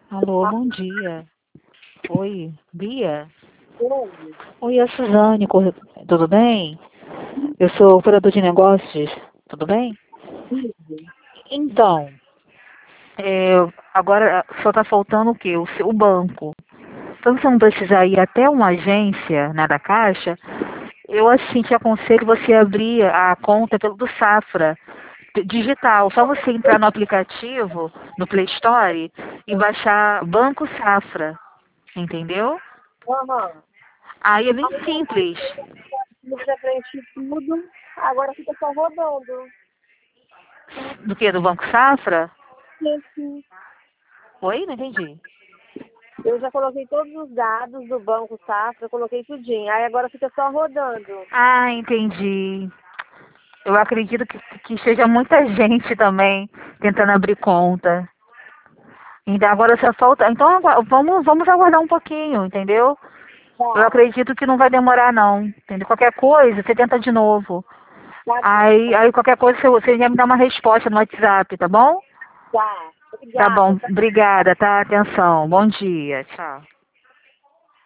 Alô, bom dia. Oi, Bia? Oi. Oi, é a Suzane, tudo bem? Eu sou operador de negócios, tudo bem? Então, agora só está faltando o quê? O banco. Então, você não precisar ir até uma agência, né, da Caixa, eu assim te aconselho você abrir a conta do Safra digital. Só você entrar no aplicativo, no Play Store, e baixar Banco Safra, entendeu? Aham. Aí é bem simples. Eu já preenchi tudo, agora fica só rodando. Do que? Do Banco Safra? Gente, Oi? Não entendi. eu já coloquei todos os dados do Banco Safra, coloquei tudinho. Aí agora fica só rodando. Ah, entendi. Eu acredito que seja muita gente também tentando abrir conta. Então agora só falta. Então vamos aguardar um pouquinho, entendeu? Eu Tá, acredito que não vai demorar não. Entendeu? Qualquer coisa, você tenta de novo. tá bom, Aí qualquer coisa você já me dá uma resposta no WhatsApp, tá bom? tá. Tá Obrigada, bom. tá? Obrigada, tá? Atenção. Bom dia. Tchau.